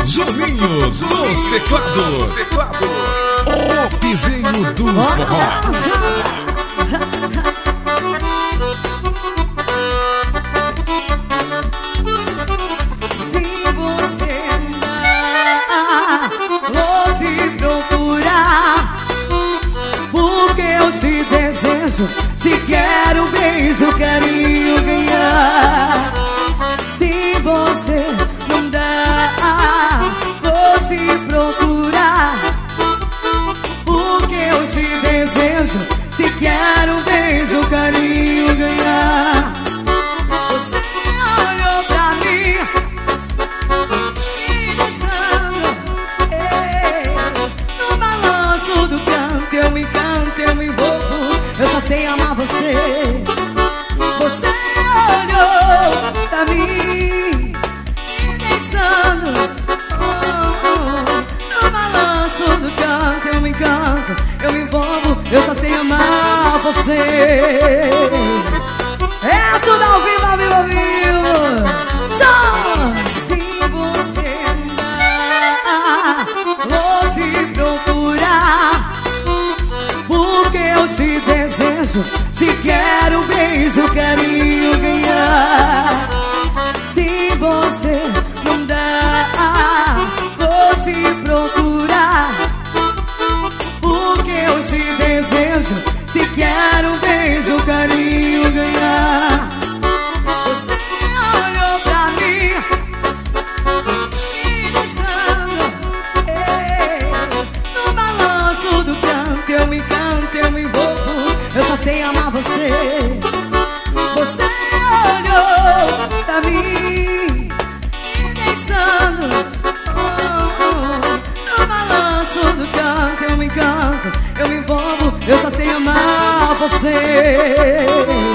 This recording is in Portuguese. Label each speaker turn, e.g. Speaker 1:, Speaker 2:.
Speaker 1: Juninho dos teclados. O piseiro do forró.
Speaker 2: Se você andar ou se procurar, porque eu te desejo, se quero um beijo, carinho ganhar. Se você não dá, vou te procurar, porque eu te desejo, se quero um beijo, carinho ganhar. Você olhou pra mim me deixando, no balanço do canto eu me encanto, eu me envolvo, eu só sei amar você. Você olhou pra mim me deixando, no balanço do canto eu me encanto, eu me envolvo, eu só sei amar você. É tudo ao vivo, ao vivo, ao vivo. Só se você andar ou te procurar, porque eu te desejo, se quero um beijo, carinho ganhar. Se você não dá, vou te procurar, porque eu te desejo, se quero um beijo, carinho ganhar. Você olhou pra mim me deixando, no balanço do canto eu me encanto, eu me envolvo, eu só sei amar você. Você olhou pra mim me deixando, no balanço do canto eu me encanto, eu me envolvo, eu só sei amar você.